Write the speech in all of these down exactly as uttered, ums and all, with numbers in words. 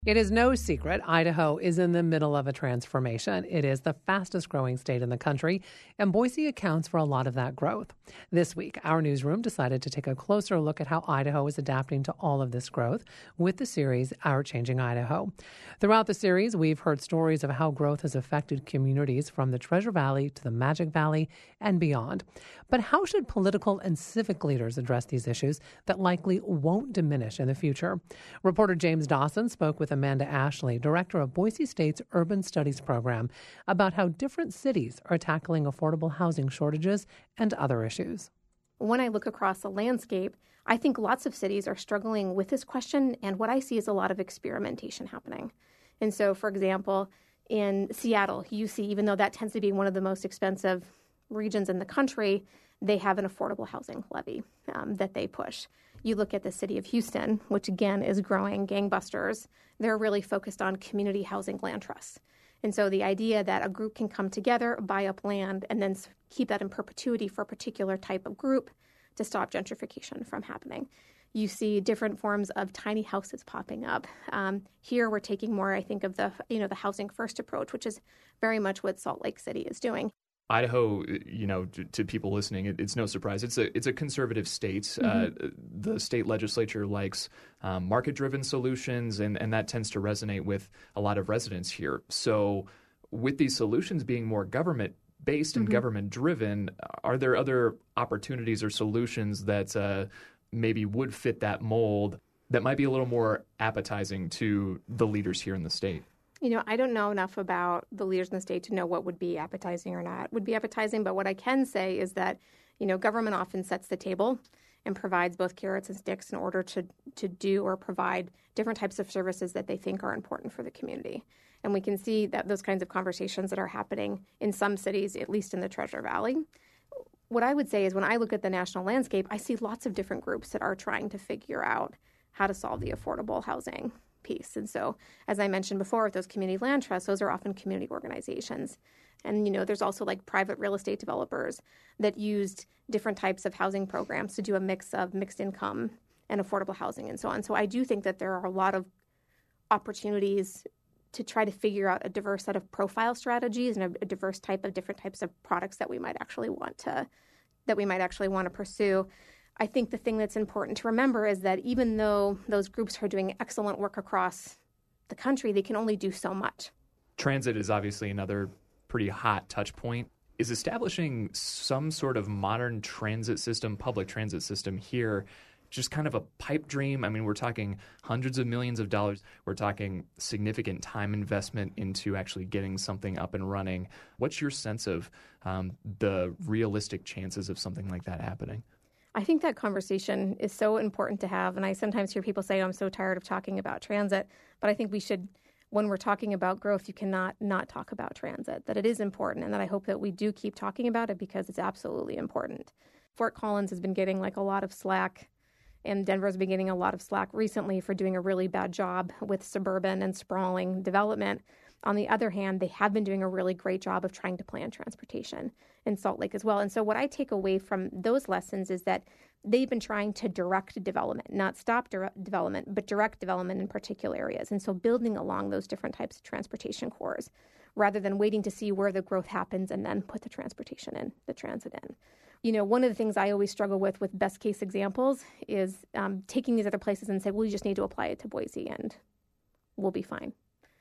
It is no secret Idaho is in the middle of a transformation. It is the fastest growing state in the country, and Boise accounts for a lot of that growth. This week, our newsroom decided to take a closer look at how Idaho is adapting to all of this growth with the series Our Changing Idaho. Throughout the series, we've heard stories of how growth has affected communities from the Treasure Valley to the Magic Valley and beyond. But how should political and civic leaders address these issues that likely won't diminish in the future? Reporter James Dawson spoke with Amanda Ashley, director of Boise State's Urban Studies Program, about how different cities are tackling affordable housing shortages and other issues. When I look across the landscape, I think lots of cities are struggling with this question, and what I see is a lot of experimentation happening. And so, for example, in Seattle, you see, even though that tends to be one of the most expensive regions in the country, they have an affordable housing levy um, that they push. You look at the city of Houston, which again is growing gangbusters. They're really focused on community housing land trusts. And so the idea that a group can come together, buy up land, and then keep that in perpetuity for a particular type of group to stop gentrification from happening. You see different forms of tiny houses popping up. Um, here we're taking more, I think, of the you know the housing first approach, which is very much what Salt Lake City is doing. Idaho, you know, to, to people listening, it, it's no surprise. It's a it's a conservative state. Mm-hmm. Uh, the state legislature likes um, market-driven solutions, and, and that tends to resonate with a lot of residents here. So with these solutions being more government-based and mm-hmm. government-driven, are there other opportunities or solutions that uh, maybe would fit that mold that might be a little more appetizing to the leaders here in the state? You know, I don't know enough about the leaders in the state to know what would be appetizing or not would be appetizing. But what I can say is that, you know, government often sets the table and provides both carrots and sticks in order to, to do or provide different types of services that they think are important for the community. And we can see that those kinds of conversations that are happening in some cities, at least in the Treasure Valley. What I would say is when I look at the national landscape, I see lots of different groups that are trying to figure out how to solve the affordable housing piece. And so, as I mentioned before, with those community land trusts, those are often community organizations. And, you know, there's also like private real estate developers that used different types of housing programs to do a mix of mixed income and affordable housing and so on. So I do think that there are a lot of opportunities to try to figure out a diverse set of profile strategies and a, a diverse type of different types of products that we might actually want to, that we might actually want to pursue. I think the thing that's important to remember is that even though those groups are doing excellent work across the country, they can only do so much. Transit is obviously another pretty hot touch point. Is establishing some sort of modern transit system, public transit system here, just kind of a pipe dream? I mean, we're talking hundreds of millions of dollars. We're talking significant time investment into actually getting something up and running. What's your sense of um, the realistic chances of something like that happening? I think that conversation is so important to have. And I sometimes hear people say, oh, I'm so tired of talking about transit. But I think we should, when we're talking about growth, you cannot not talk about transit, that it is important, and that I hope that we do keep talking about it because it's absolutely important. Fort Collins has been getting like a lot of slack, and Denver's been getting a lot of slack recently for doing a really bad job with suburban and sprawling development. On the other hand, they have been doing a really great job of trying to plan transportation in Salt Lake as well. And so what I take away from those lessons is that they've been trying to direct development, not stop direct development, but direct development in particular areas. And so building along those different types of transportation cores rather than waiting to see where the growth happens and then put the transportation in, the transit in. You know, one of the things I always struggle with with best case examples is um, taking these other places and say, well, you just need to apply it to Boise and we'll be fine.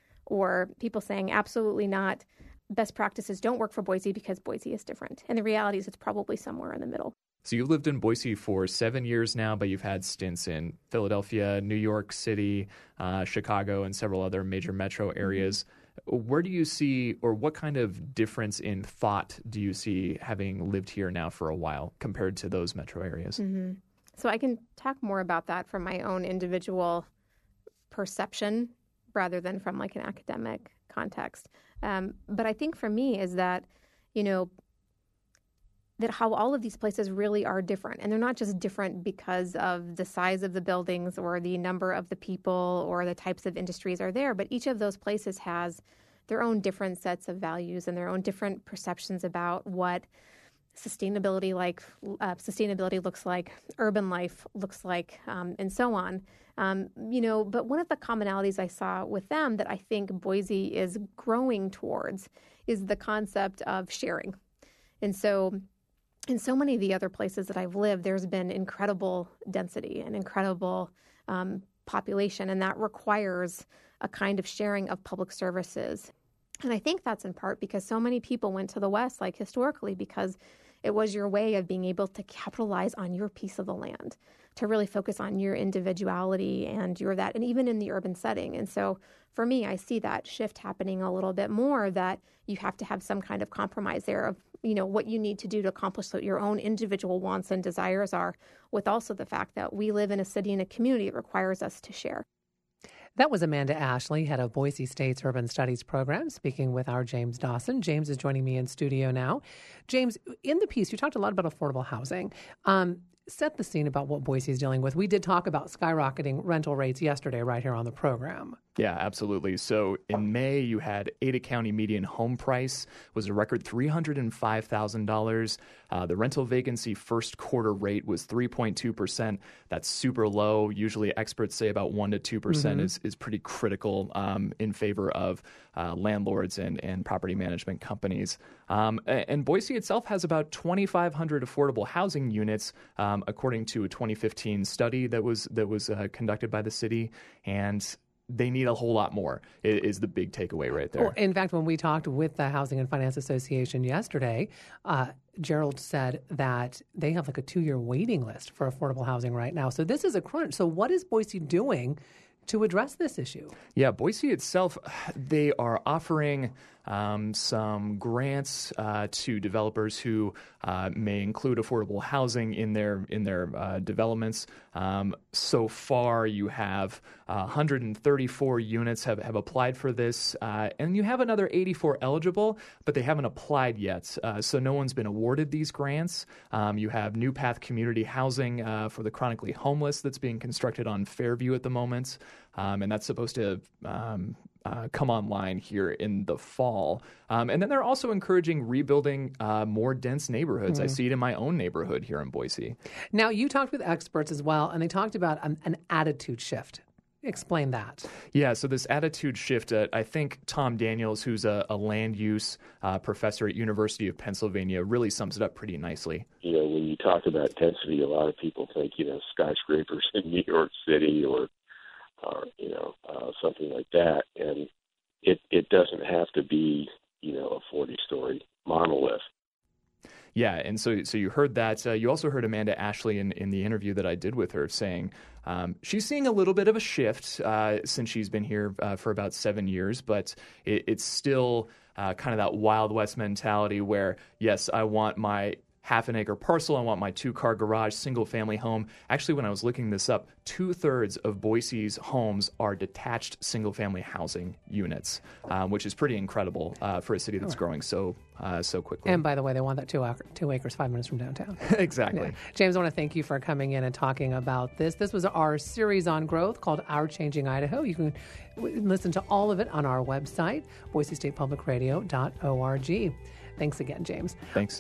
Or people saying, absolutely not. Best practices don't work for Boise because Boise is different. And the reality is it's probably somewhere in the middle. So you've lived in Boise for seven years now, but you've had stints in Philadelphia, New York City, uh, Chicago, and several other major metro areas. Where do you see, or what kind of difference in thought do you see having lived here now for a while compared to those metro areas? Mm-hmm. So I can talk more about that from my own individual perception rather than from like an academic context. Um, but I think for me is that, you know, that how all of these places really are different. And they're not just different because of the size of the buildings or the number of the people or the types of industries are there, but each of those places has their own different sets of values and their own different perceptions about what sustainability like uh, sustainability looks like, urban life looks like, um, and so on. Um, you know, but one of the commonalities I saw with them that I think Boise is growing towards is the concept of sharing. And so in so many of the other places that I've lived, there's been incredible density and incredible um, population, and that requires a kind of sharing of public services. And I think that's in part because so many people went to the West, like historically, because it was your way of being able to capitalize on your piece of the land, to really focus on your individuality and your that, and even in the urban setting. And so for me, I see that shift happening a little bit more, that you have to have some kind of compromise there of, you know, what you need to do to accomplish what your own individual wants and desires are, with also the fact that we live in a city and a community that requires us to share. That was Amanda Ashley, head of Boise State's Urban Studies program, speaking with our James Dawson. James is joining me in studio now. James, in the piece, you talked a lot about affordable housing. Um, set the scene about what Boise is dealing with. We did talk about skyrocketing rental rates yesterday right here on the program. Yeah, absolutely. So in May, you had Ada County median home price was a record three hundred five thousand dollars. Uh, the rental vacancy first quarter rate was three point two percent. That's super low. Usually experts say about one to two percent mm-hmm. is, is pretty critical um, in favor of uh, landlords and, and property management companies. Um, and Boise itself has about twenty-five hundred affordable housing units, um, according to a twenty fifteen study that was, that was uh, conducted by the city. And they need a whole lot more, is the big takeaway right there. Well, in fact, when we talked with the Housing and Finance Association yesterday, uh, Gerald said that they have like a two-year waiting list for affordable housing right now. So this is a crunch. So what is Boise doing to address this issue? Yeah, Boise itself, they are offering um, some grants uh, to developers who uh, may include affordable housing in their in their uh, developments. Um, so far, you have uh, one hundred thirty-four units have, have applied for this, uh, and you have another eighty-four eligible, but they haven't applied yet. Uh, so no one's been awarded these grants. Um, you have New Path Community Housing uh, for the chronically homeless that's being constructed on Fairview at the moment. Um, and that's supposed to um, uh, come online here in the fall. Um, and then they're also encouraging rebuilding uh, more dense neighborhoods. Mm-hmm. I see it in my own neighborhood here in Boise. Now, you talked with experts as well, and they talked about an, an attitude shift. Explain that. Yeah, so this attitude shift, uh, I think Tom Daniels, who's a, a land use uh, professor at University of Pennsylvania, really sums it up pretty nicely. You know, when you talk about density, a lot of people think, you know, skyscrapers in New York City or or, you know, uh, something like that. And it, it doesn't have to be, you know, a forty-story monolith. Yeah, and so so you heard that. Uh, you also heard Amanda Ashley in, in the interview that I did with her saying um, she's seeing a little bit of a shift uh, since she's been here uh, for about seven years, but it, it's still uh, kind of that Wild West mentality where, yes, I want my half an acre parcel. I want my two car garage, single family home. Actually, when I was looking this up, two thirds of Boise's homes are detached single family housing units, um, which is pretty incredible uh, for a city that's growing so uh, so quickly. And by the way, they want that two, acre, two acres, five minutes from downtown. Exactly. Yeah. James, I want to thank you for coming in and talking about this. This was our series on growth called Our Changing Idaho. You can w- listen to all of it on our website, boise state public radio dot org. Thanks again, James. Thanks.